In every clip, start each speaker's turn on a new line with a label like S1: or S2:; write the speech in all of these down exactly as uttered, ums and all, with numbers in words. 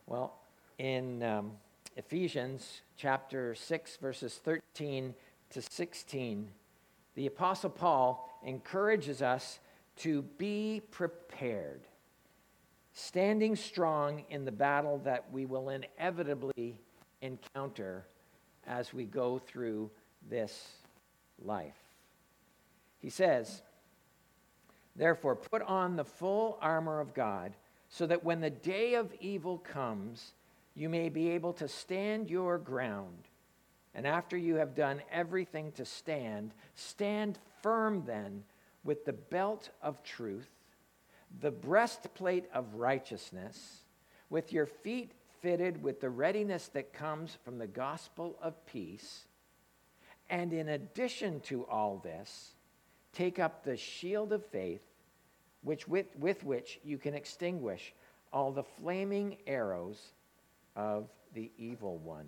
S1: Well, in um, Ephesians chapter six, verses thirteen to sixteen, the Apostle Paul encourages us to be prepared, standing strong in the battle that we will inevitably encounter as we go through this life. He says, "Therefore, put on the full armor of God, so that when the day of evil comes, you may be able to stand your ground. And after you have done everything to stand, stand firm then with the belt of truth, the breastplate of righteousness, with your feet fitted with the readiness that comes from the gospel of peace. And in addition to all this, take up the shield of faith, which with, with which you can extinguish all the flaming arrows of the evil one."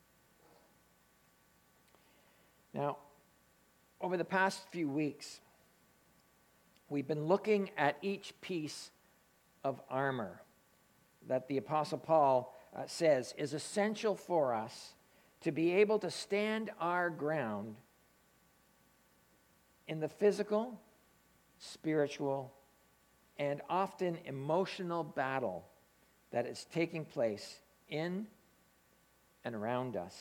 S1: Now, over the past few weeks, we've been looking at each piece of armor that the Apostle Paul uh, says is essential for us to be able to stand our ground in the physical, spiritual, and often emotional battle that is taking place in and around us.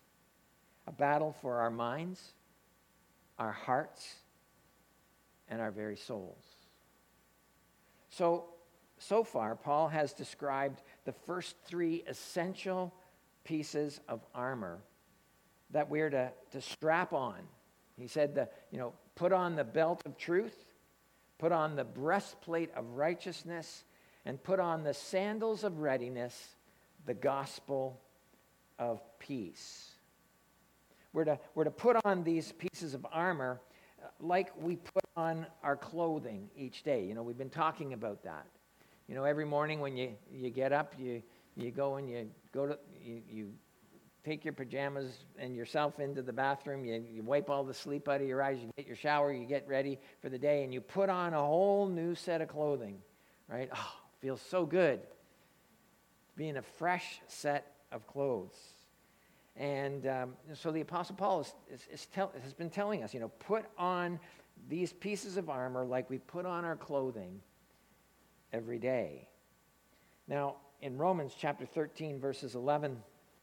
S1: A battle for our minds, our hearts, and our very souls. So, so far, Paul has described the first three essential pieces of armor that we're to, to strap on. He said, the, you know, put on the belt of truth, put on the breastplate of righteousness, and put on the sandals of readiness, the gospel of peace. We're to, we're to put on these pieces of armor like we put on our clothing each day. You know, we've been talking about that. You know, every morning when you, you get up, you, you go and you go to, you, you take your pajamas and yourself into the bathroom, you, you wipe all the sleep out of your eyes, you get your shower, you get ready for the day, and you put on a whole new set of clothing, right? Oh, feels so good being a fresh set of clothes. And um, so the Apostle Paul is, is, is tell, has been telling us, you know, put on these pieces of armor like we put on our clothing every day. Now, in Romans chapter thirteen, verses eleven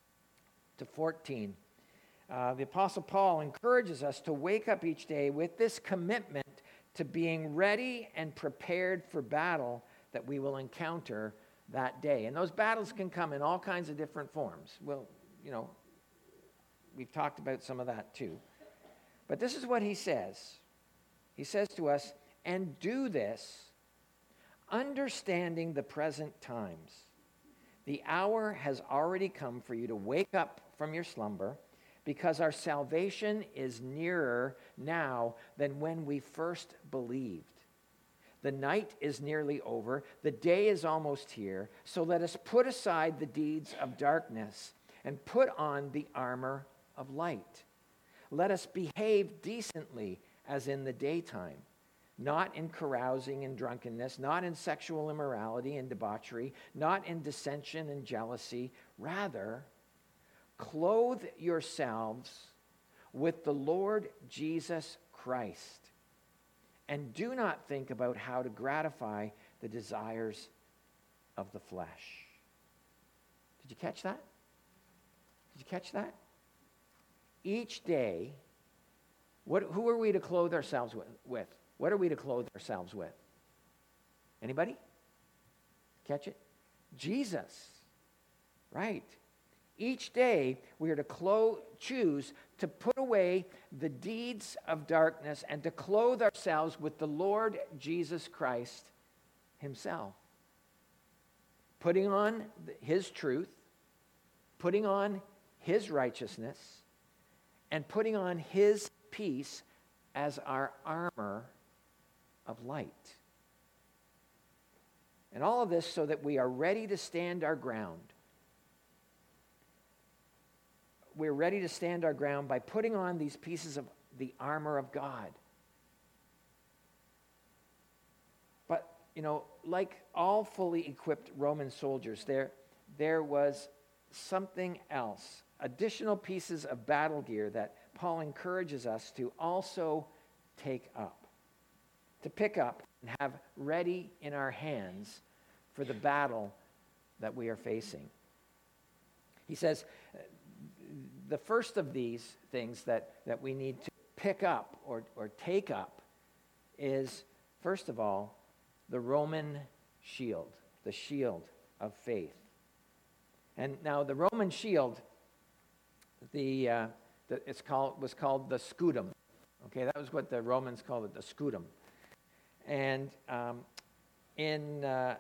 S1: to fourteen, uh, the Apostle Paul encourages us to wake up each day with this commitment to being ready and prepared for battle that we will encounter that day. And those battles can come in all kinds of different forms. Well, you know, we've talked about some of that too. But this is what he says. He says to us, "And do this, understanding the present times. The hour has already come for you to wake up from your slumber, because our salvation is nearer now than when we first believed. The night is nearly over, the day is almost here, so let us put aside the deeds of darkness and put on the armor of light. Let us behave decently as in the daytime, not in carousing and drunkenness, not in sexual immorality and debauchery, not in dissension and jealousy. Rather, clothe yourselves with the Lord Jesus Christ, and do not think about how to gratify the desires of the flesh." Did you catch that? Did you catch that? Each day, what, who are we to clothe ourselves with, with? What are we to clothe ourselves with? Anybody? Catch it? Jesus. Right. Each day, we are to clo- choose to put away the deeds of darkness and to clothe ourselves with the Lord Jesus Christ himself. Putting on his truth, putting on his righteousness, and putting on his peace as our armor of light. And all of this so that we are ready to stand our ground. We're ready to stand our ground by putting on these pieces of the armor of God. But, you know, like all fully equipped Roman soldiers, there, there was something else, additional pieces of battle gear that Paul encourages us to also take up, to pick up and have ready in our hands for the battle that we are facing. He says the first of these things that, that we need to pick up or, or take up is, first of all, the Roman shield, the shield of faith. And now the Roman shield, the, uh, the it's called was called the scutum. Okay, that was what the Romans called it, the scutum. And um, in uh,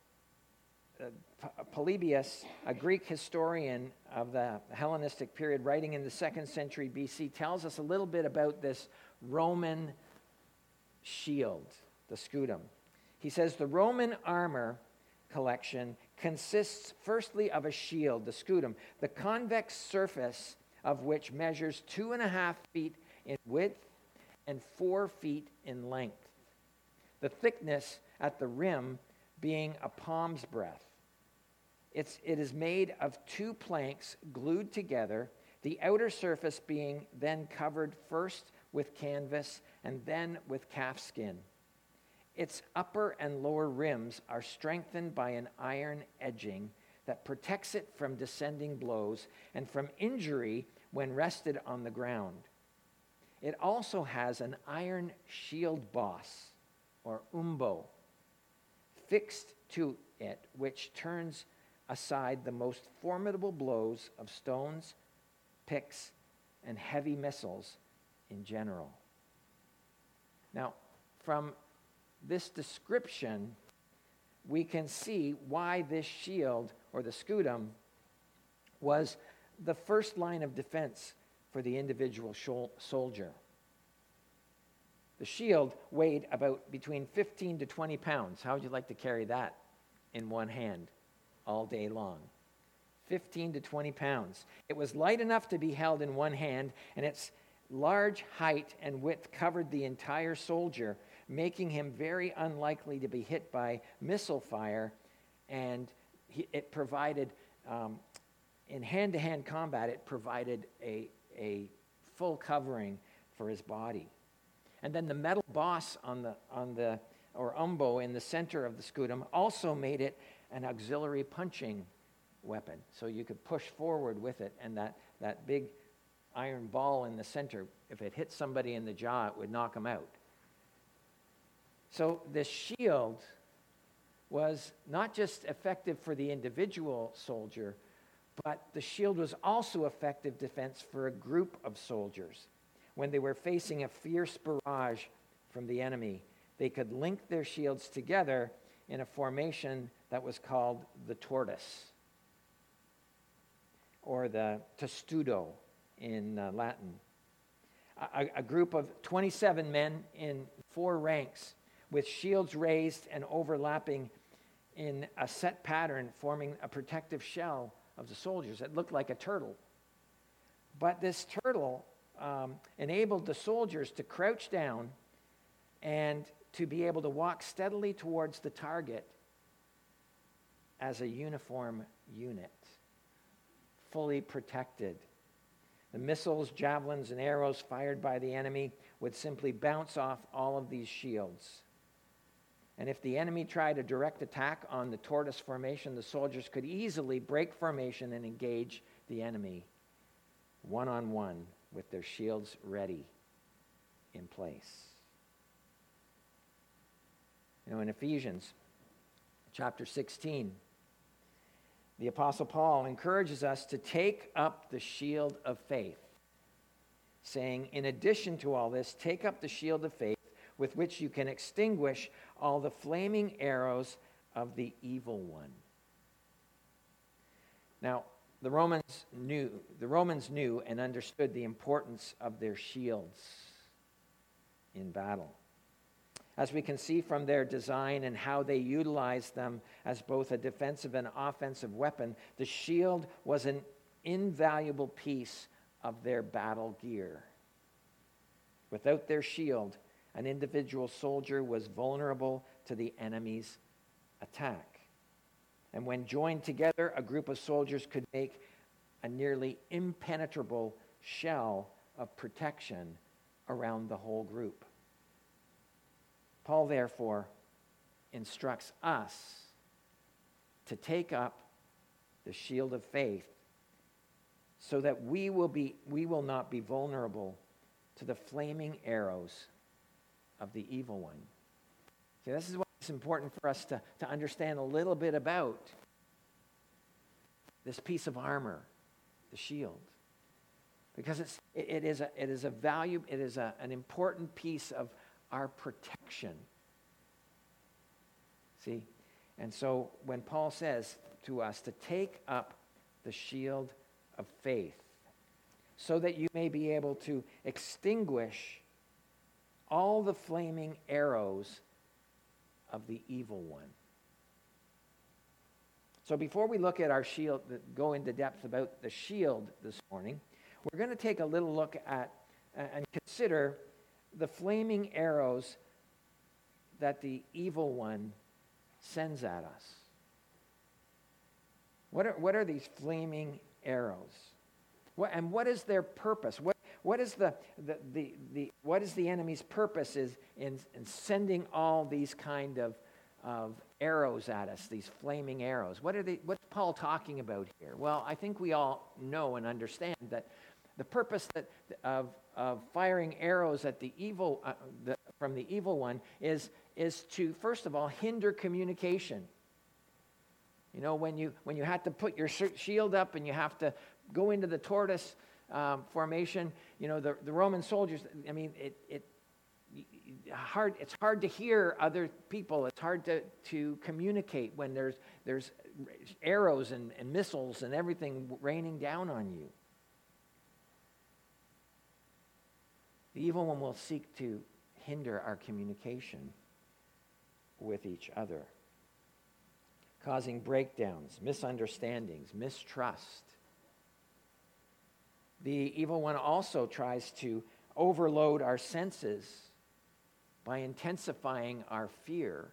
S1: uh, Polybius, a Greek historian of the Hellenistic period, writing in the second century B C, tells us a little bit about this Roman shield, the scutum. He says the Roman armor collection consists firstly of a shield, the scutum, the convex surface of which measures two and a half feet in width and four feet in length. The thickness at the rim being a palm's breadth. It's, it is made of two planks glued together, the outer surface being then covered first with canvas and then with calfskin. Its upper and lower rims are strengthened by an iron edging that protects it from descending blows and from injury when rested on the ground. It also has an iron shield boss, or umbo, fixed to it, which turns aside the most formidable blows of stones, picks, and heavy missiles in general. Now, from this description, we can see why this shield, or the scutum, was the first line of defense for the individual shol- soldier. The shield weighed about between fifteen to twenty pounds. How would you like to carry that in one hand all day long? fifteen to twenty pounds. It was light enough to be held in one hand, and its large height and width covered the entire soldier, making him very unlikely to be hit by missile fire, and he, it provided, um, in hand-to-hand combat, it provided a, a full covering for his body. And then the metal boss on the, on the, or umbo in the center of the scutum also made it an auxiliary punching weapon. So you could push forward with it, and that, that big iron ball in the center, if it hit somebody in the jaw, it would knock them out. So this shield was not just effective for the individual soldier, but the shield was also effective defense for a group of soldiers. When they were facing a fierce barrage from the enemy, they could link their shields together in a formation that was called the tortoise, or the testudo in uh, Latin. A, a group of twenty-seven men in four ranks with shields raised and overlapping in a set pattern, forming a protective shell of the soldiers. It looked like a turtle. But this turtle um, enabled the soldiers to crouch down and to be able to walk steadily towards the target as a uniform unit, fully protected. The missiles, javelins, and arrows fired by the enemy would simply bounce off all of these shields. And if the enemy tried a direct attack on the tortoise formation, the soldiers could easily break formation and engage the enemy one-on-one with their shields ready in place. You know, in Ephesians chapter sixteen, the Apostle Paul encourages us to take up the shield of faith, saying, in addition to all this, take up the shield of faith with which you can extinguish all the flaming arrows of the evil one. Now, the Romans knew, the Romans knew and understood the importance of their shields in battle. As we can see from their design and how they utilized them as both a defensive and offensive weapon, the shield was an invaluable piece of their battle gear. Without their shield, an individual soldier was vulnerable to the enemy's attack. And when joined together, a group of soldiers could make a nearly impenetrable shell of protection around the whole group. Paul, therefore, instructs us to take up the shield of faith so that we will be we will not be vulnerable to the flaming arrows of the evil one. See, this is why it's important for us to, to understand a little bit about this piece of armor, the shield. Because it's, it, it is a, it is a value, it is a, an important piece of our protection. See? And so when Paul says to us to take up the shield of faith so that you may be able to extinguish all the flaming arrows of the evil one. So before we look at our shield, go into depth about the shield this morning, we're going to take a little look at and consider the flaming arrows that the evil one sends at us. What are, what are these flaming arrows? What, and what is their purpose? What, what is the, the, the, the, what is the enemy's purpose is in, in sending all these kind of, of arrows at us, these flaming arrows? What are they, what's Paul talking about here? Well, I think we all know and understand that the purpose that, of, of firing arrows at the evil, uh, the, from the evil one is, is to, first of all, hinder communication. You know, when you, when you have to put your shield up and you have to go into the tortoise um, formation, you know, the, the Roman soldiers, I mean, it, it hard, it's hard to hear other people. It's hard to, to communicate when there's, there's arrows and, and missiles and everything raining down on you. The evil one will seek to hinder our communication with each other, causing breakdowns, misunderstandings, mistrust. The evil one also tries to overload our senses by intensifying our fear.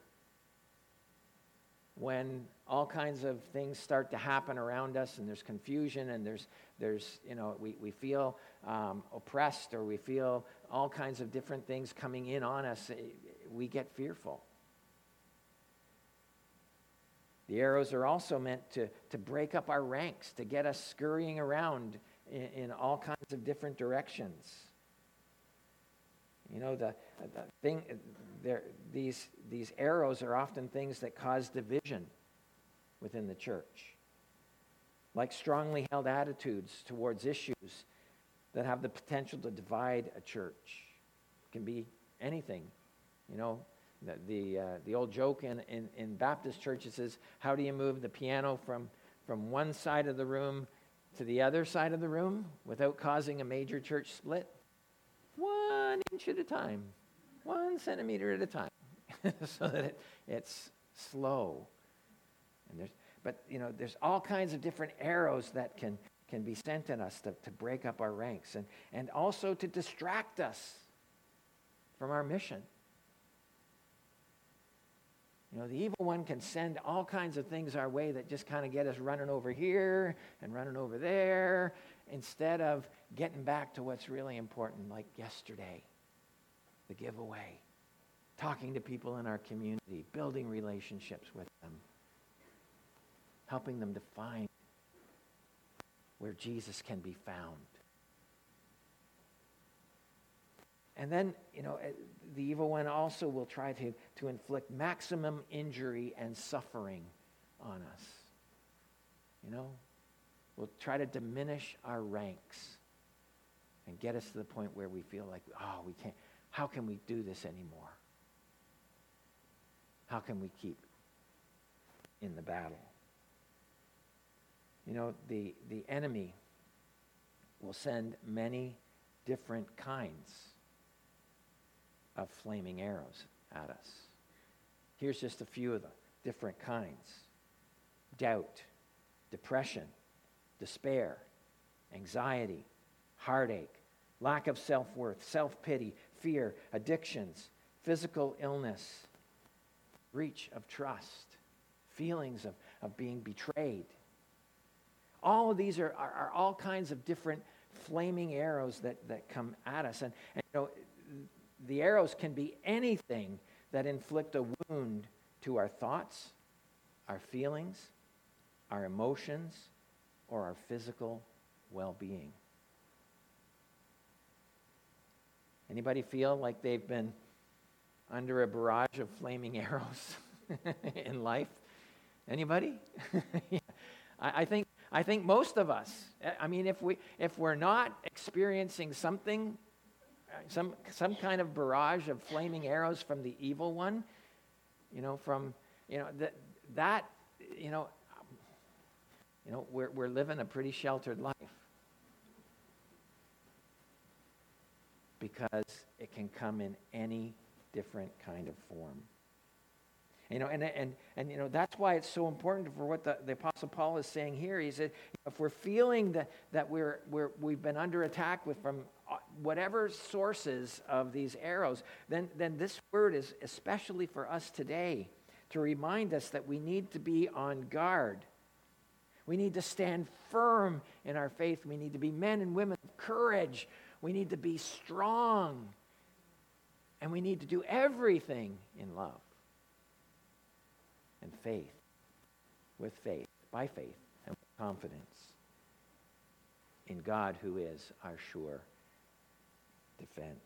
S1: When all kinds of things start to happen around us and there's confusion and there's, there's you know, we, we feel um, oppressed or we feel all kinds of different things coming in on us, we get fearful. The arrows are also meant to, to break up our ranks, to get us scurrying around in, in all kinds of different directions. You know, the, the thing, these, these arrows are often things that cause division within the church, like strongly held attitudes towards issues that have the potential to divide a church. It can be anything, you know. The the, uh, the old joke in, in, in Baptist churches is, how do you move the piano from, from one side of the room to the other side of the room without causing a major church split? One inch at a time, one centimeter at a time, so that it, it's slow. And there's, but you know, there's all kinds of different arrows that can, can be sent at us to, to break up our ranks and, and also to distract us from our mission. You know, the evil one can send all kinds of things our way that just kind of get us running over here and running over there instead of getting back to what's really important, like yesterday, the giveaway, talking to people in our community, building relationships with them, helping them to find where Jesus can be found. And then, you know, the evil one also will try to, to inflict maximum injury and suffering on us. You know, will try to diminish our ranks and get us to the point where we feel like, oh, we can't, how can we do this anymore? How can we keep in the battle? You know, the, the enemy will send many different kinds of flaming arrows at us. Here's just a few of the different kinds. Doubt, depression, despair, anxiety, heartache, lack of self-worth, self-pity, fear, addictions, physical illness, breach of trust, feelings of, of being betrayed. All of these are, are, are all kinds of different flaming arrows that, that come at us. And, and you know, the arrows can be anything that inflict a wound to our thoughts, our feelings, our emotions, or our physical well-being. Anybody feel like they've been under a barrage of flaming arrows in life? Anybody? Yeah. I, I think I think most of us. I mean, if we if we're not experiencing something, some some kind of barrage of flaming arrows from the evil one, you know, from you know that that you know, you know, we're we're living a pretty sheltered life. Because it can come in any different kind of form. You know, and and and you know that's why it's so important for what the, the Apostle Paul is saying here. He said, if we're feeling that that we're we're we've been under attack with from whatever sources of these arrows, then then this word is especially for us today to remind us that we need to be on guard. We need to stand firm in our faith. We need to be men and women of courage. We need to be strong, and we need to do everything in love and faith, with faith, by faith, and with confidence in God, who is our sure defense.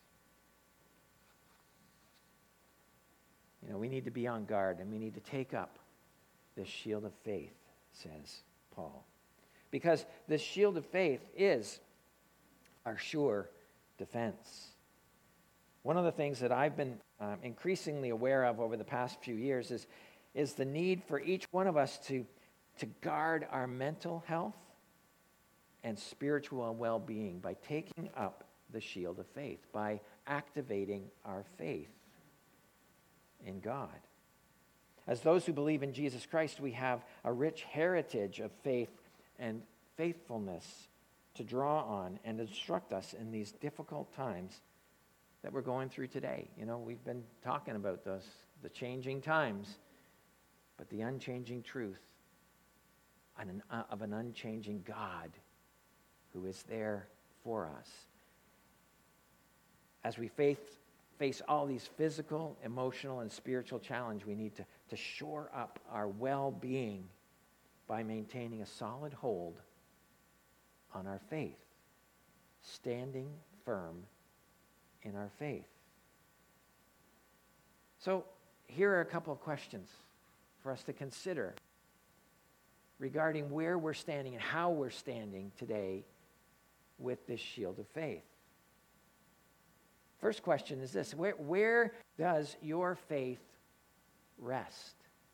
S1: You know, we need to be on guard, and we need to take up this shield of faith, says Paul, because this shield of faith is our sure defense. One of the things that I've been um, increasingly aware of over the past few years is, is the need for each one of us to, to guard our mental health and spiritual well-being by taking up the shield of faith, by activating our faith in God. As those who believe in Jesus Christ, we have a rich heritage of faith and faithfulness to draw on and instruct us in these difficult times that we're going through today. You know, we've been talking about those, the changing times, but the unchanging truth an, uh, of an unchanging God who is there for us. As we face, face all these physical, emotional, and spiritual challenges, we need to, to shore up our well-being by maintaining a solid hold on our faith, standing firm in our faith. So here are a couple of questions for us to consider regarding where we're standing and how we're standing today with this shield of faith. First question is this: where, where does your faith rest?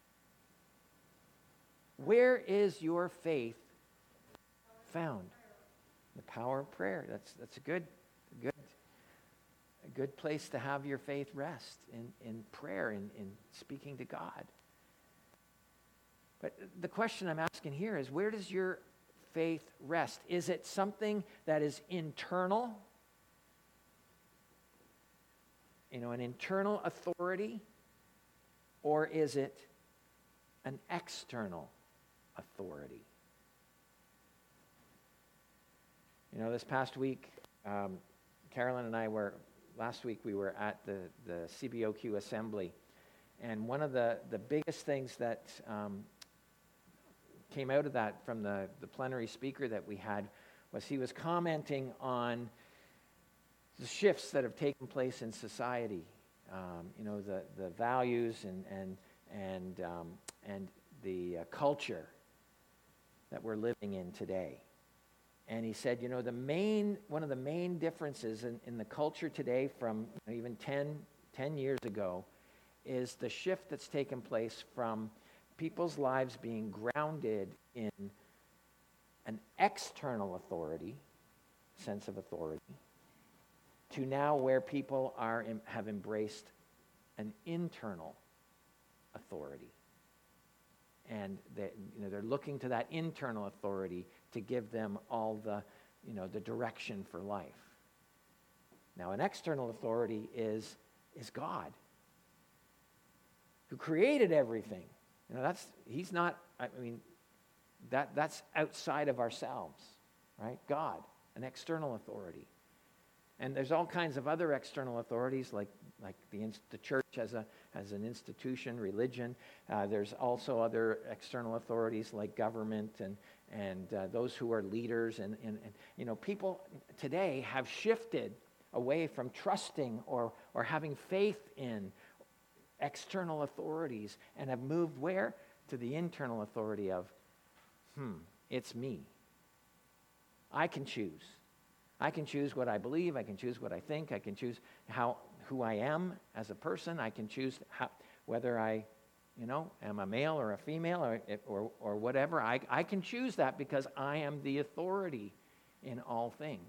S1: Where is your faith found? The power of prayer. That's that's a good, good, a good place to have your faith rest in, in prayer, in, in speaking to God. But the question I'm asking here is, where does your faith rest? Is it something that is internal? You know, an internal authority? Or is it an external authority? You know, this past week, um, Carolyn and I were, last week we were at the, the C B O Q assembly. And one of the, the biggest things that um, came out of that from the, the plenary speaker that we had was he was commenting on the shifts that have taken place in society. Um, you know, the, the values and, and, and, um, and the uh, culture that we're living in today. And he said, you know, the main, one of the main differences in, in the culture today from you know, even ten, ten years ago is the shift that's taken place from people's lives being grounded in an external authority, sense of authority, to now where people are have embraced an internal authority. And they, you know, they're looking to that internal authority to give them all the, you know, the direction for life. Now, an external authority is, is God, who created everything. You know, that's, he's not I mean, that that's outside of ourselves, right? God, an external authority. And there's all kinds of other external authorities, like like the the church as a as an institution, religion. Uh, there's also other external authorities like government and and uh, those who are leaders. And, and and you know, people today have shifted away from trusting or or having faith in external authorities and have moved where? To the internal authority of, hmm, it's me. I can choose. I can choose what I believe. I can choose what I think. I can choose how who I am as a person. I can choose how, whether I, you know, am a male or a female or or, or whatever. I, I can choose that because I am the authority in all things.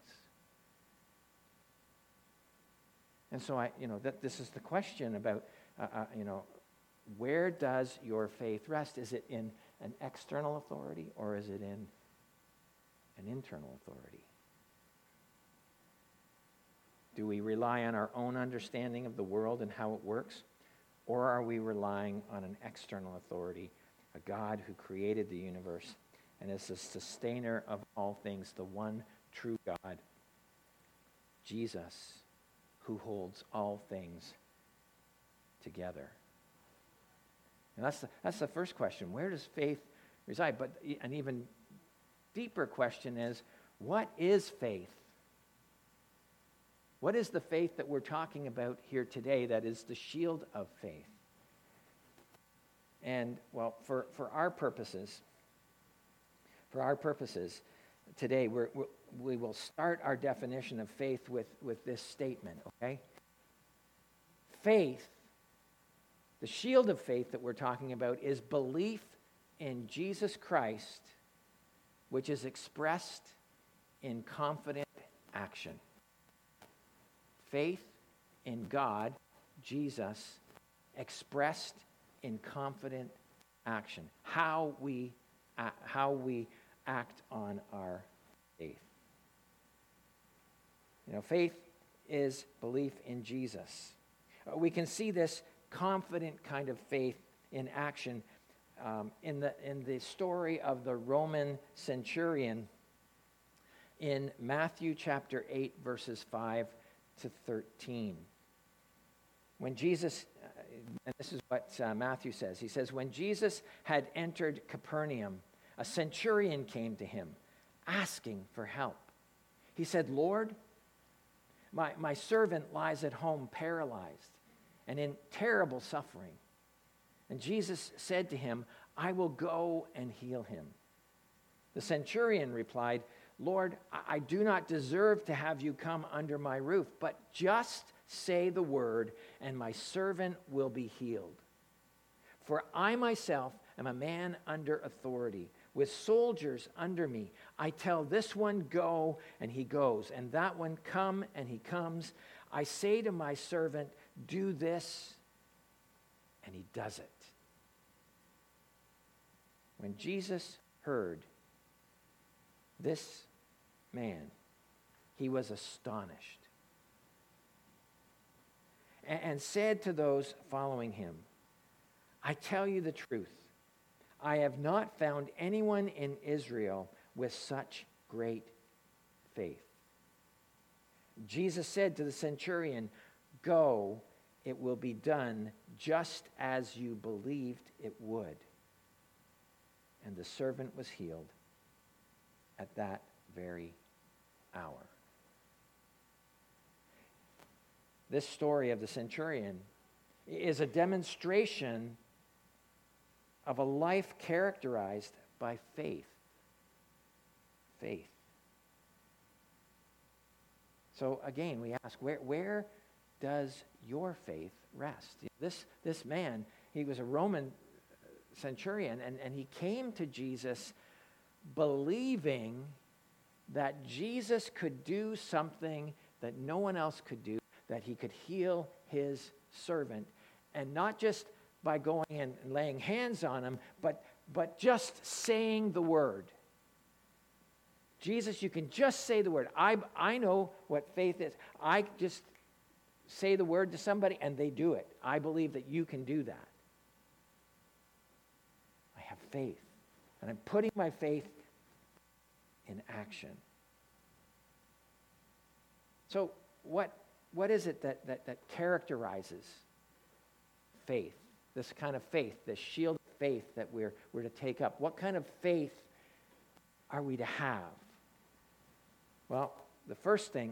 S1: And so I, you know, that this is the question about, uh, uh, you know, where does your faith rest? Is it in an external authority or is it in an internal authority? Do we rely on our own understanding of the world and how it works? Or are we relying on an external authority, a God who created the universe and is the sustainer of all things, the one true God, Jesus, who holds all things together? And that's the, that's the first question. Where does faith reside? But an even deeper question is, what is faith? What is the faith that we're talking about here today that is the shield of faith? And, well, for, for our purposes, for our purposes today, we're, we're, we will start our definition of faith with, with this statement, okay? Faith, the shield of faith that we're talking about, is belief in Jesus Christ, which is expressed in confident action. Faith in God, Jesus, expressed in confident action. How we, uh, how we act on our faith. You know, faith is belief in Jesus. Uh, we can see this confident kind of faith in action um, in the in the story of the Roman centurion in Matthew chapter eight, verses five to thirteen. When Jesus, uh, and this is what uh, Matthew says, he says, when Jesus had entered Capernaum, a centurion came to him, asking for help. He said, Lord, my, my servant lies at home paralyzed and in terrible suffering. And Jesus said to him, I will go and heal him. The centurion replied, Lord, I do not deserve to have you come under my roof, but just say the word, and my servant will be healed. For I myself am a man under authority, with soldiers under me. I tell this one, go, and he goes, and that one, come, and he comes. I say to my servant, do this, and he does it. When Jesus heard this man, he was astonished and, and said to those following him, I tell you the truth, I have not found anyone in Israel with such great faith. Jesus said to the centurion, go, it will be done just as you believed it would. And the servant was healed at that very hour. This story of the centurion is a demonstration of a life characterized by faith. Faith. So again, we ask, where, where does your faith rest? This, this man, he was a Roman centurion, and, and he came to Jesus believing that Jesus could do something that no one else could do, that he could heal his servant, and not just by going and laying hands on him, but, but just saying the word. Jesus, you can just say the word. I, I know what faith is. I just say the word to somebody and they do it. I believe that you can do that. I have faith And I'm putting my faith in action. So what, what is it that, that, that characterizes faith? This kind of faith, this shield of faith that we're, we're to take up. What kind of faith are we to have? Well, the first thing...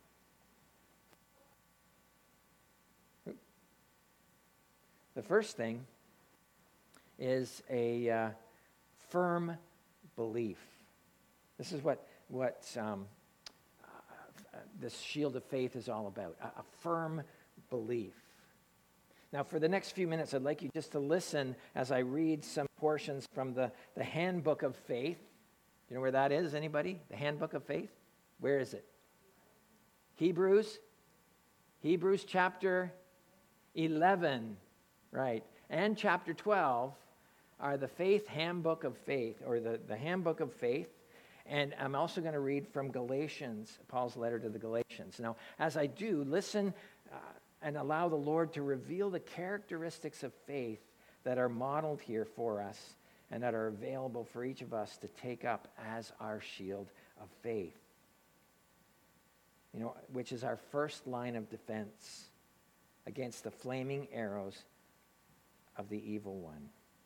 S1: The first thing is a uh, firm belief. This is what, what um, uh, this shield of faith is all about, a, a firm belief. Now, for the next few minutes, I'd like you just to listen as I read some portions from the, the Handbook of Faith. You know where that is, anybody? The Handbook of Faith? Where is it? Hebrews? Hebrews chapter eleven. Right. And chapter twelve are the Faith Handbook of Faith, or the, the Handbook of Faith. And I'm also going to read from Galatians, Paul's letter to the Galatians. Now, as I do, listen uh, and allow the Lord to reveal the characteristics of faith that are modeled here for us and that are available for each of us to take up as our shield of faith. You know, which is our first line of defense against the flaming arrows of the evil one.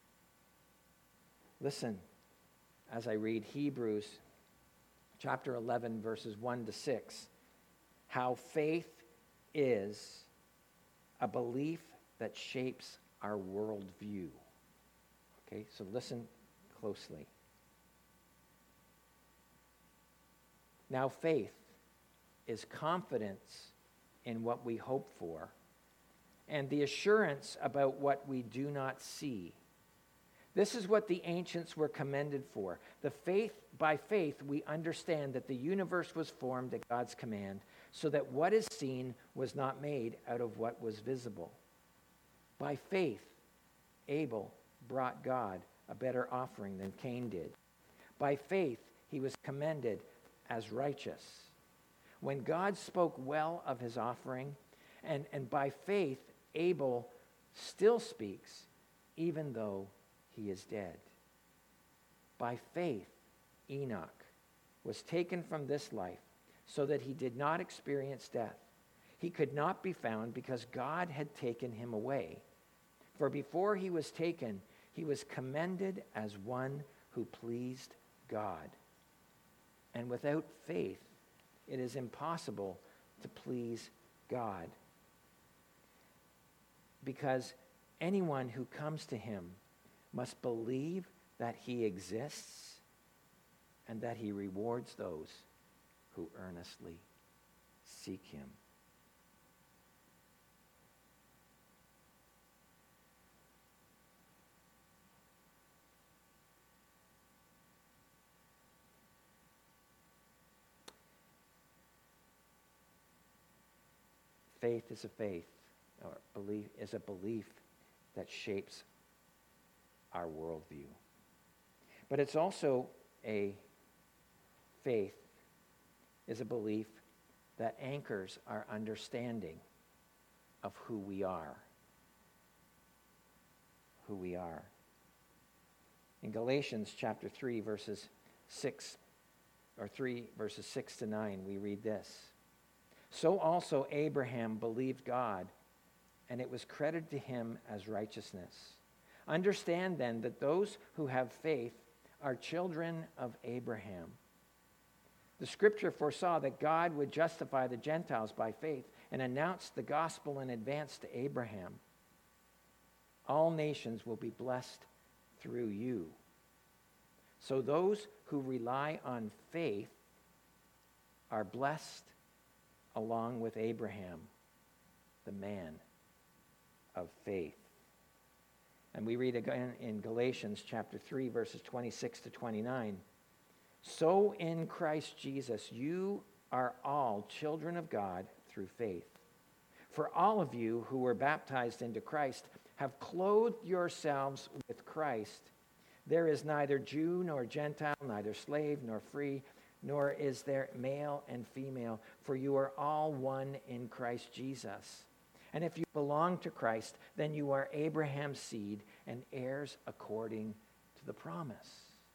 S1: Listen as I read Hebrews chapter eleven, verses one to six, how faith is a belief that shapes our worldview. Okay, so listen closely. Now faith is confidence in what we hope for, and the assurance about what we do not see. This is what the ancients were commended for. The faith, by faith, we understand that the universe was formed at God's command, so that what is seen was not made out of what was visible. By faith, Abel brought God a better offering than Cain did. By faith, he was commended as righteous. When God spoke well of his offering, and, and by faith, Abel still speaks, even though he is dead. By faith, Enoch was taken from this life so that he did not experience death. He could not be found because God had taken him away. For before he was taken, he was commended as one who pleased God. And without faith, it is impossible to please God. Because anyone who comes to him must believe that he exists and that he rewards those who earnestly seek him. Faith is a faith, or belief is a belief that shapes our worldview. But it's also a faith is a belief that anchors our understanding of who we are. Who we are. In Galatians chapter three, verses six, or three, verses six to nine, we read this. So also Abraham believed God, and it was credited to him as righteousness. Understand then that those who have faith are children of Abraham. The scripture foresaw that God would justify the Gentiles by faith and announced the gospel in advance to Abraham. All nations will be blessed through you. So those who rely on faith are blessed along with Abraham, the man of faith. And we read again in Galatians chapter three, verses twenty-six to twenty-nine. So in Christ Jesus, you are all children of God through faith. For all of you who were baptized into Christ have clothed yourselves with Christ. There is neither Jew nor Gentile, neither slave nor free, nor is there male and female, for you are all one in Christ Jesus. And if you belong to Christ, then you are Abraham's seed and heirs according to the promise.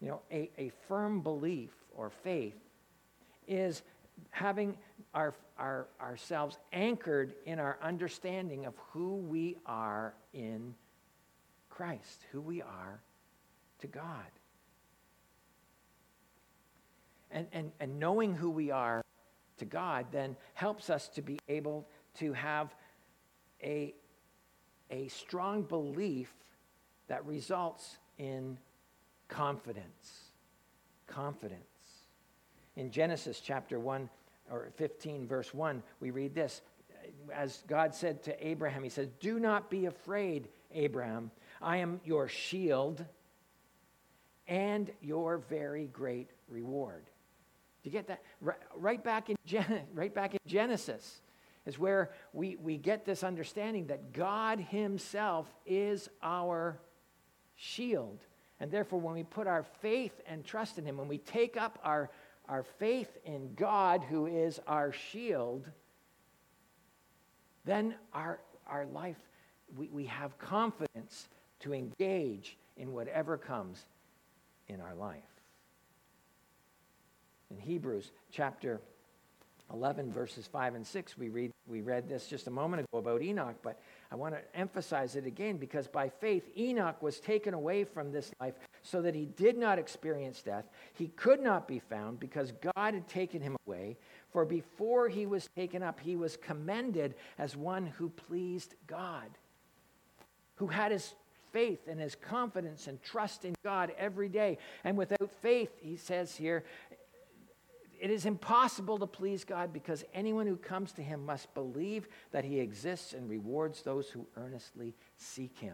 S1: You know, a, a firm belief or faith is having our, our ourselves anchored in our understanding of who we are in Christ, who we are to God. And, and, and knowing who we are to God then helps us to be able to have a, a strong belief that results in confidence. Confidence. In Genesis chapter one or fifteen verse one, we read this. As God said to Abraham, he says, "Do not be afraid, Abraham. I am your shield and your very great reward." Do you get that? Right, right back in Gen- right back in Genesis is where we, we get this understanding that God himself is our shield. And therefore, when we put our faith and trust in him, when we take up our, our faith in God, who is our shield, then our, our life, we, we have confidence to engage in whatever comes in our life. In Hebrews chapter eleven, verses five and six, we read we read this just a moment ago about Enoch, but I want to emphasize it again because by faith Enoch was taken away from this life so that he did not experience death. He could not be found because God had taken him away. For before he was taken up, he was commended as one who pleased God, who had his faith and his confidence and trust in God every day. And without faith, he says here, it is impossible to please God because anyone who comes to him must believe that he exists and rewards those who earnestly seek him.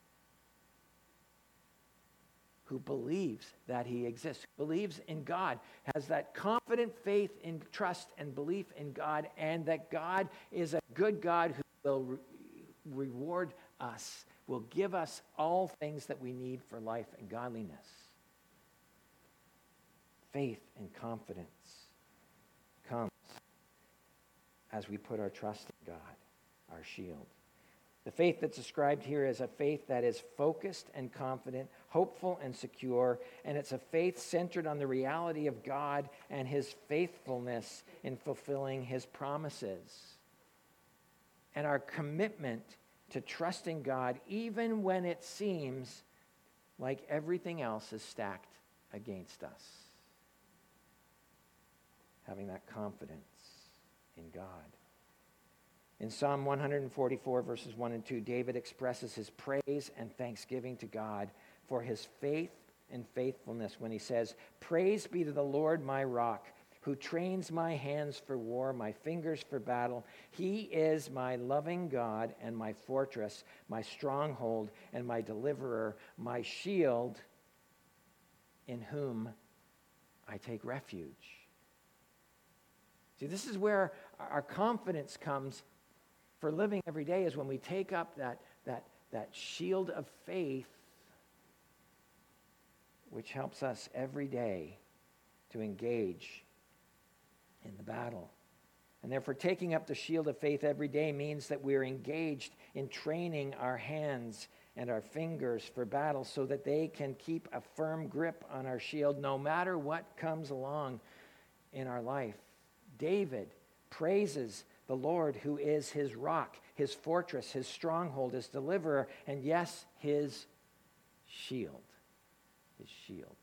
S1: Who believes that he exists, believes in God, has that confident faith in trust and belief in God, and that God is a good God who will re- reward us, will give us all things that we need for life and godliness. Faith and confidence comes as we put our trust in God, our shield. The faith that's described here is a faith that is focused and confident, hopeful and secure, and it's a faith centered on the reality of God and his faithfulness in fulfilling his promises. And our commitment to trusting God even when it seems like everything else is stacked against us. Having that confidence in God. In Psalm one forty-four, verses one and two, David expresses his praise and thanksgiving to God for his faith and faithfulness when he says, "Praise be to the Lord my rock, who trains my hands for war, my fingers for battle. He is my loving God and my fortress, my stronghold and my deliverer, my shield, in whom I take refuge." See, this is where our confidence comes for living every day, is when we take up that, that, that shield of faith, which helps us every day to engage in the battle. And therefore, taking up the shield of faith every day means that we're engaged in training our hands and our fingers for battle so that they can keep a firm grip on our shield no matter what comes along in our life. David praises the Lord, who is his rock, his fortress, his stronghold, his deliverer, and yes, his shield. His shield.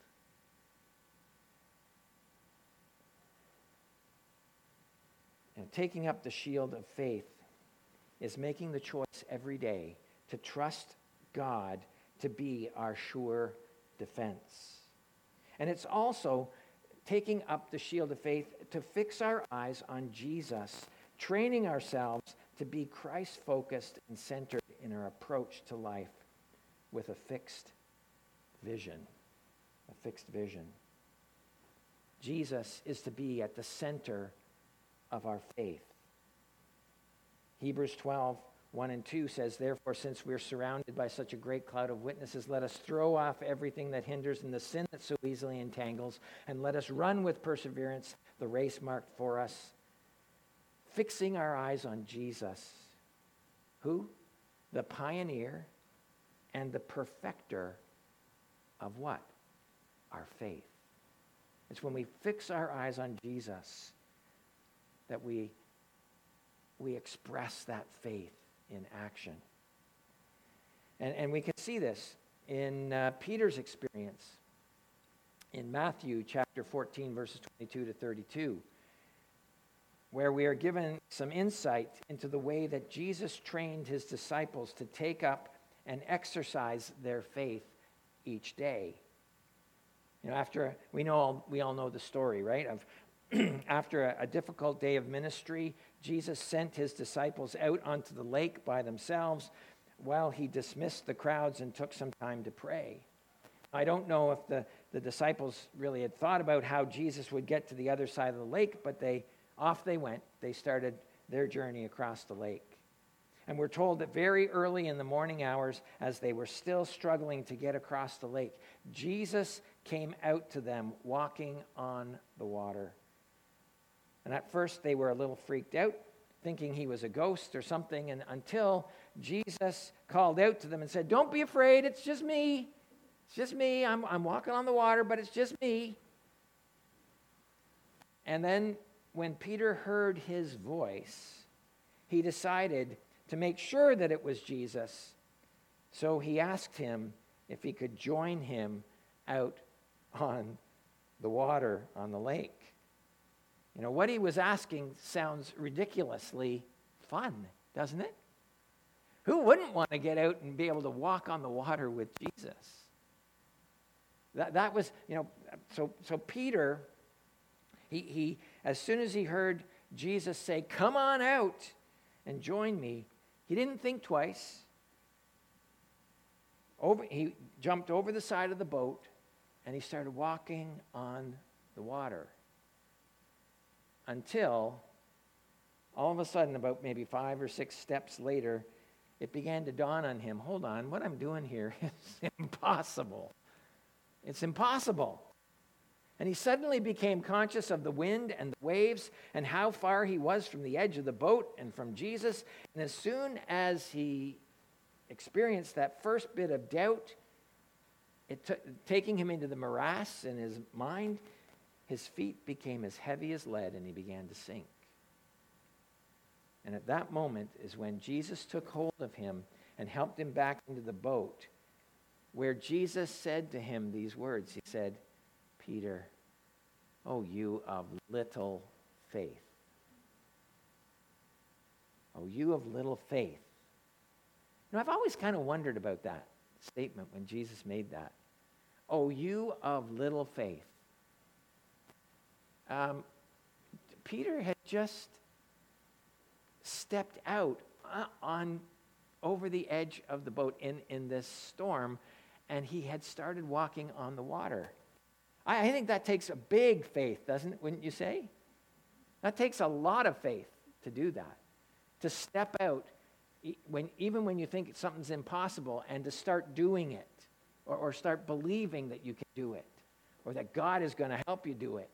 S1: And taking up the shield of faith is making the choice every day to trust God to be our sure defense. And it's also taking up the shield of faith to fix our eyes on Jesus, training ourselves to be Christ-focused and centered in our approach to life with a fixed vision. A fixed vision. Jesus is to be at the center of our faith. Hebrews twelve, one and two says, "Therefore, since we're surrounded by such a great cloud of witnesses, let us throw off everything that hinders and the sin that so easily entangles, and let us run with perseverance the race marked for us, fixing our eyes on Jesus." Who? The pioneer and the perfecter of what? our faith. It's when we fix our eyes on Jesus that we, we express that faith in action. And, and we can see this in uh, Peter's experience in Matthew chapter fourteen, verses twenty-two to thirty-two, where we are given some insight into the way that Jesus trained his disciples to take up and exercise their faith each day. You know, after we know we all know the story, right? Of after a, a difficult day of ministry, Jesus sent his disciples out onto the lake by themselves while he dismissed the crowds and took some time to pray. I don't know if the, the disciples really had thought about how Jesus would get to the other side of the lake, but they off they went. They started their journey across the lake. And we're told that very early in the morning hours, as they were still struggling to get across the lake, Jesus came out to them walking on the water. And at first they were a little freaked out, thinking he was a ghost or something, and until Jesus called out to them and said, "Don't be afraid, it's just me. It's just me. I'm, I'm walking on the water, but it's just me." And then when Peter heard his voice, he decided to make sure that it was Jesus. So he asked him if he could join him out on the water on the lake. You know, what he was asking sounds ridiculously fun, doesn't it? Who wouldn't want to get out and be able to walk on the water with Jesus? That, that was, you know, so, so Peter, he, he, as soon as he heard Jesus say, "Come on out and join me," he didn't think twice. Over, he jumped over the side of the boat and he started walking on the water until all of a sudden, about maybe five or six steps later, it began to dawn on him, hold on, what I'm doing here is impossible. It's impossible. And he suddenly became conscious of the wind and the waves and how far he was from the edge of the boat and from Jesus. And as soon as he experienced that first bit of doubt, it took, taking him into the morass in his mind, his feet became as heavy as lead and he began to sink. And at that moment is when Jesus took hold of him and helped him back into the boat, where Jesus said to him these words. He said, "Peter, oh, you of little faith. Oh, you of little faith." You know, I've always kind of wondered about that statement when Jesus made that. Oh, you of little faith. Um, Peter had just stepped out on over the edge of the boat in, in this storm, and he had started walking on the water. I, I think that takes a big faith, doesn't it? Wouldn't you say? That takes a lot of faith to do that, to step out when even when you think something's impossible and to start doing it, or, or start believing that you can do it, or that God is going to help you do it.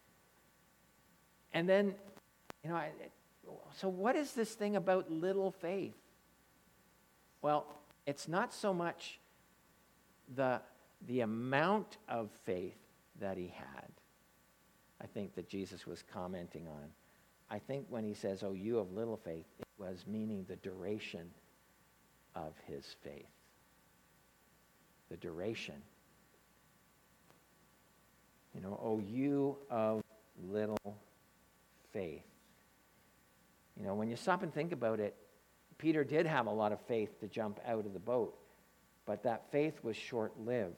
S1: And then, you know, I, so what is this thing about little faith? Well, it's not so much the, the amount of faith that he had, I think, that Jesus was commenting on. I think when he says, "Oh, you of little faith," it was meaning the duration of his faith. The duration. You know, "Oh, you of little faith." You know, when you stop and think about it, Peter did have a lot of faith to jump out of the boat, but that faith was short-lived.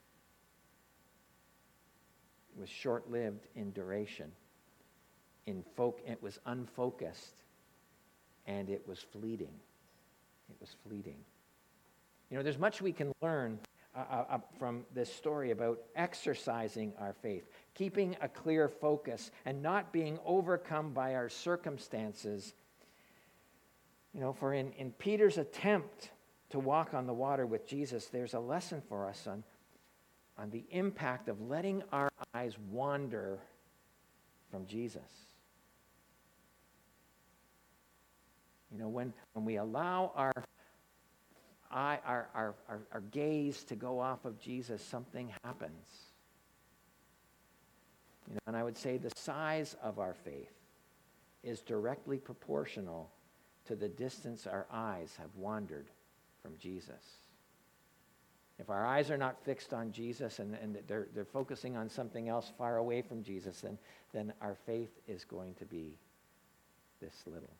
S1: It was short-lived in duration. In fo- it was unfocused, and it was fleeting. It was fleeting. You know, there's much we can learn uh, uh, from this story about exercising our faith, keeping a clear focus, and not being overcome by our circumstances. You know, for in, in Peter's attempt to walk on the water with Jesus, there's a lesson for us on, on the impact of letting our eyes wander from Jesus. You know, when, when we allow our, eye, our, our, our, our gaze to go off of Jesus, something happens. You know, and I would say the size of our faith is directly proportional to the distance our eyes have wandered from Jesus. If our eyes are not fixed on Jesus and, and they're, they're focusing on something else far away from Jesus, then, then our faith is going to be this little.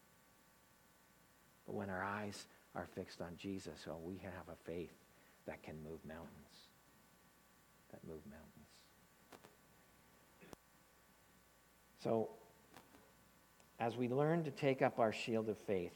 S1: But when our eyes are fixed on Jesus, well, we have a faith that can move mountains. That move mountains. So, as we learn to take up our shield of faith,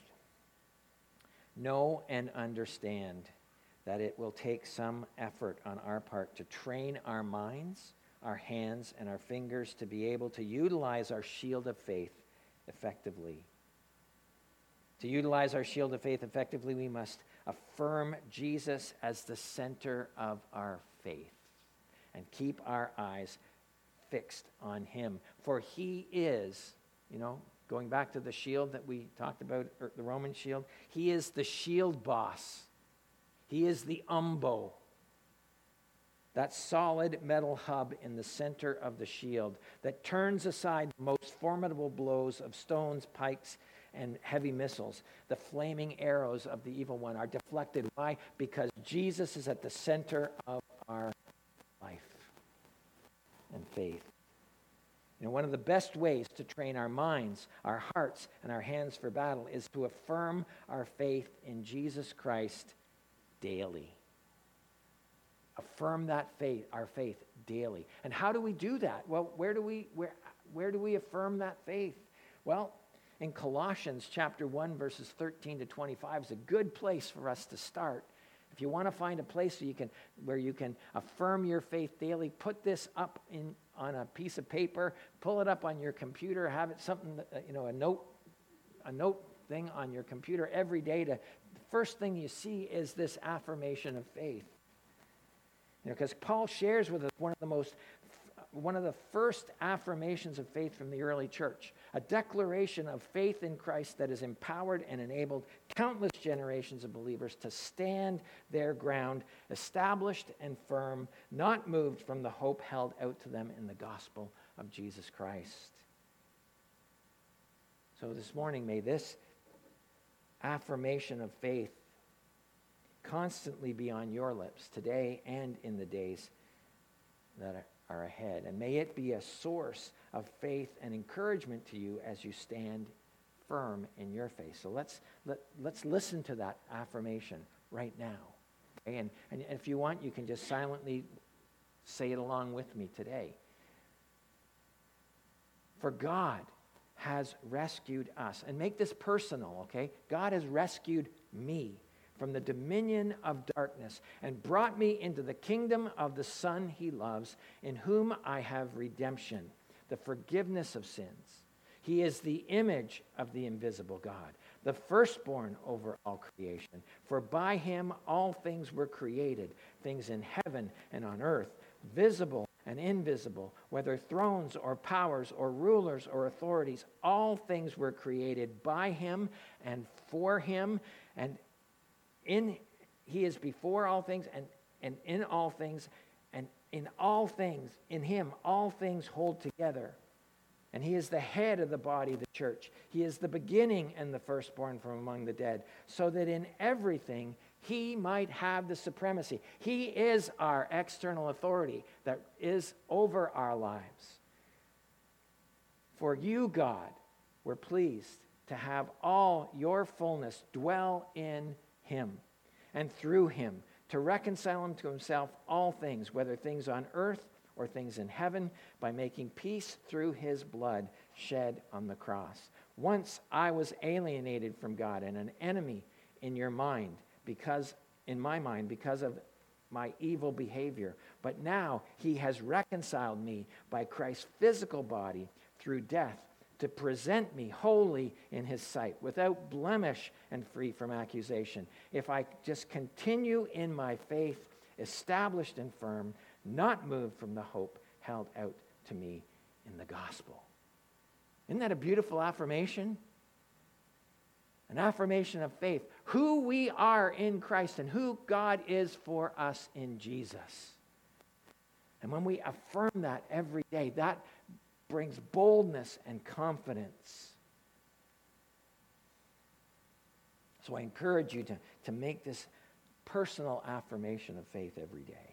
S1: know and understand that it will take some effort on our part to train our minds, our hands, and our fingers to be able to utilize our shield of faith effectively. To utilize our shield of faith effectively, we must affirm Jesus as the center of our faith and keep our eyes fixed on him. For he is, you know, going back to the shield that we talked about, or the Roman shield, he is the shield boss. He is the umbo, that solid metal hub in the center of the shield that turns aside the most formidable blows of stones, pikes, and heavy missiles. The flaming arrows of the evil one are deflected. Why? Because Jesus is at the center of our life and faith. You know, one of the best ways to train our minds, our hearts, and our hands for battle is to affirm our faith in Jesus Christ daily. Affirm that faith, our faith daily. And how do we do that? Well, where do we where where do we affirm that faith? Well, in Colossians chapter one, verses thirteen to twenty-five is a good place for us to start. If you want to find a place where you can where you can affirm your faith daily, put this up in on a piece of paper, pull it up on your computer, have it something that, you know, a note a note thing on your computer every day. To the first thing you see is this affirmation of faith. You know, because Paul shares with us one of the most one of the first affirmations of faith from the early church, a declaration of faith in Christ that has empowered and enabled countless generations of believers to stand their ground, established and firm, not moved from the hope held out to them in the gospel of Jesus Christ. So this morning, may this affirmation of faith constantly be on your lips today and in the days that are are ahead. And may it be a source of faith and encouragement to you as you stand firm in your faith. So let's let, let's listen to that affirmation right now. Okay? And, and if you want, you can just silently say it along with me today. For God has rescued us. And make this personal, okay? God has rescued me from the dominion of darkness and brought me into the kingdom of the Son he loves, in whom I have redemption, the forgiveness of sins. He is the image of the invisible God, the firstborn over all creation. For by him all things were created, things in heaven and on earth, visible and invisible, whether thrones or powers or rulers or authorities. All things were created by him and for him, and In he is before all things, and, and in all things, and in all things, in him, all things hold together. And he is the head of the body, the church. He is the beginning and the firstborn from among the dead, so that in everything he might have the supremacy. He is our external authority that is over our lives. For you, God, were pleased to have all your fullness dwell in him, and through him to reconcile him to himself all things, whether things on earth or things in heaven, by making peace through his blood shed on the cross. Once I was alienated from God and an enemy in your mind, because in my mind, because of my evil behavior. But now he has reconciled me by Christ's physical body through death, to present me holy in his sight, without blemish and free from accusation. If I just continue in my faith, established and firm, not moved from the hope held out to me in the gospel. Isn't that a beautiful affirmation? An affirmation of faith. Who we are in Christ and who God is for us in Jesus. And when we affirm that every day, that brings boldness and confidence. So I encourage you to, to make this personal affirmation of faith every day.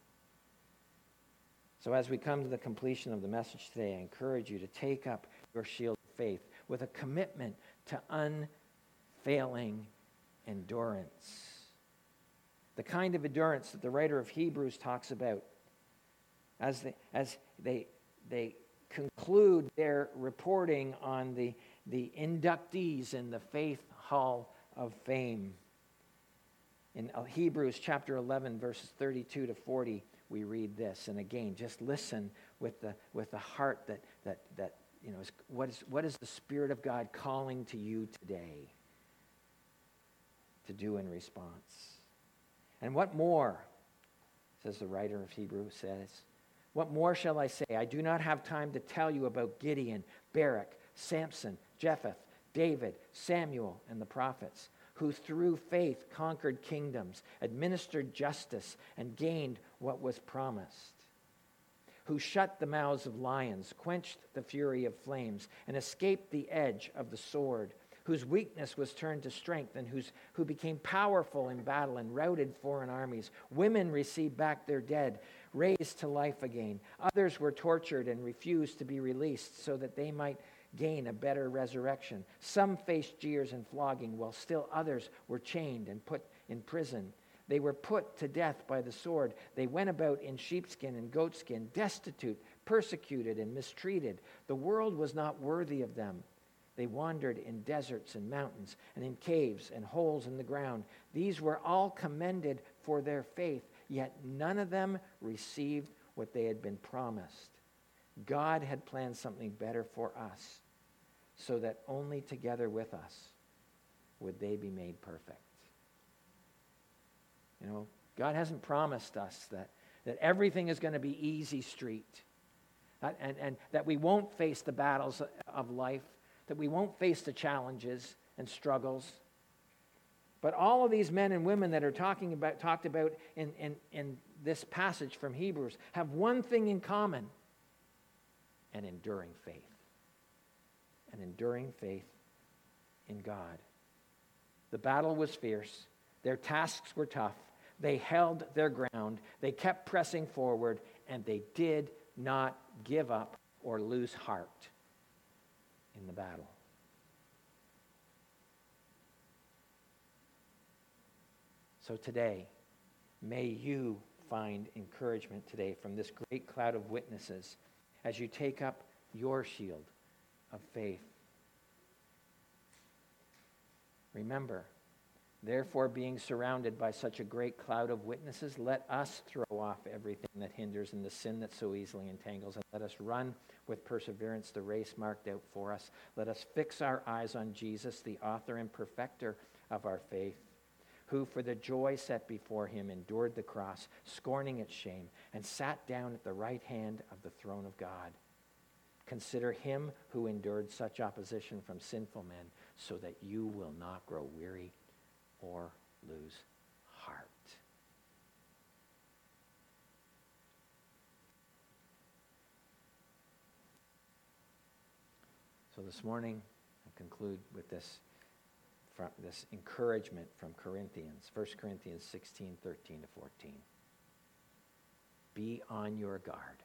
S1: So as we come to the completion of the message today, I encourage you to take up your shield of faith with a commitment to unfailing endurance. The kind of endurance that the writer of Hebrews talks about as they, as they, they conclude their reporting on the, the inductees in the Faith Hall of Fame. In Hebrews chapter eleven, verses thirty-two to forty, we read this. And again, just listen with the with the heart that that that you know is, what is what is the Spirit of God calling to you today to do in response? And what more, says the writer of Hebrews, says, what more shall I say? I do not have time to tell you about Gideon, Barak, Samson, Jephthah, David, Samuel, and the prophets, who through faith conquered kingdoms, administered justice, and gained what was promised, who shut the mouths of lions, quenched the fury of flames, and escaped the edge of the sword, whose weakness was turned to strength, and whose, who became powerful in battle and routed foreign armies. Women received back their dead, raised to life again. Others were tortured and refused to be released so that they might gain a better resurrection. Some faced jeers and flogging, while still others were chained and put in prison. They were put to death by the sword. They went about in sheepskin and goatskin, destitute, persecuted, and mistreated. The world was not worthy of them. They wandered in deserts and mountains, and in caves and holes in the ground. These were all commended for their faith, yet none of them received what they had been promised. God had planned something better for us, so that only together with us would they be made perfect. You know, God hasn't promised us that, that everything is going to be easy street, and, and, and that we won't face the battles of life, that we won't face the challenges and struggles. But all of these men and women that are talking about, talked about in, in, in this passage from Hebrews have one thing in common: an enduring faith. An enduring faith in God. The battle was fierce. Their tasks were tough. They held their ground. They kept pressing forward, and they did not give up or lose heart in the battle. So today, may you find encouragement today from this great cloud of witnesses as you take up your shield of faith. Remember, therefore, being surrounded by such a great cloud of witnesses, let us throw off everything that hinders and the sin that so easily entangles, and let us run with perseverance the race marked out for us. Let us fix our eyes on Jesus, the author and perfecter of our faith, who for the joy set before him endured the cross, scorning its shame, and sat down at the right hand of the throne of God. Consider him who endured such opposition from sinful men, so that you will not grow weary or lose heart. So this morning, I conclude with this, from this encouragement from Corinthians, First Corinthians sixteen, thirteen to fourteen. Be on your guard.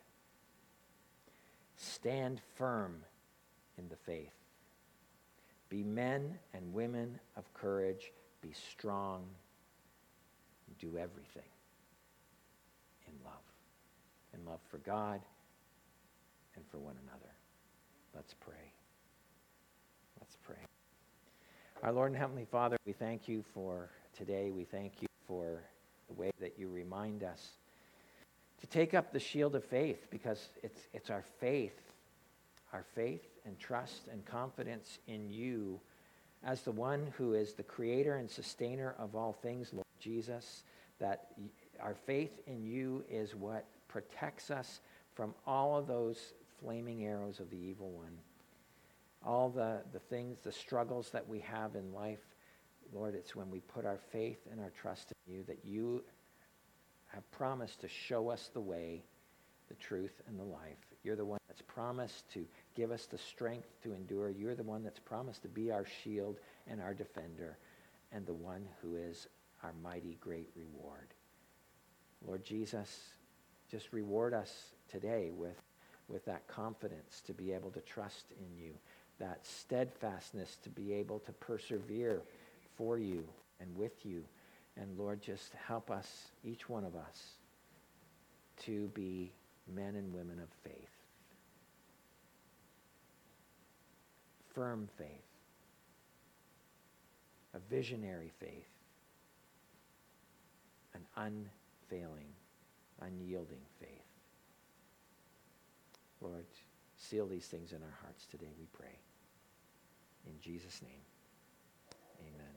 S1: Stand firm in the faith. Be men and women of courage. Be strong. Do everything in love. In love for God and for one another. Let's pray. Let's pray. Our Lord and Heavenly Father, we thank you for today. We thank you for the way that you remind us to take up the shield of faith, because it's it's our faith, our faith and trust and confidence in you as the one who is the creator and sustainer of all things, Lord Jesus, that our faith in you is what protects us from all of those flaming arrows of the evil one. All the, the things, the struggles that we have in life, Lord, it's when we put our faith and our trust in you that you have promised to show us the way, the truth, and the life. You're the one that's promised to give us the strength to endure. You're the one that's promised to be our shield and our defender, and the one who is our mighty great reward. Lord Jesus, just reward us today with, with that confidence to be able to trust in you, that steadfastness to be able to persevere for you and with you. And Lord, just help us, each one of us, to be men and women of faith. Firm faith. A visionary faith. An unfailing, unyielding faith. Lord, seal these things in our hearts today, we pray. In Jesus' name, amen.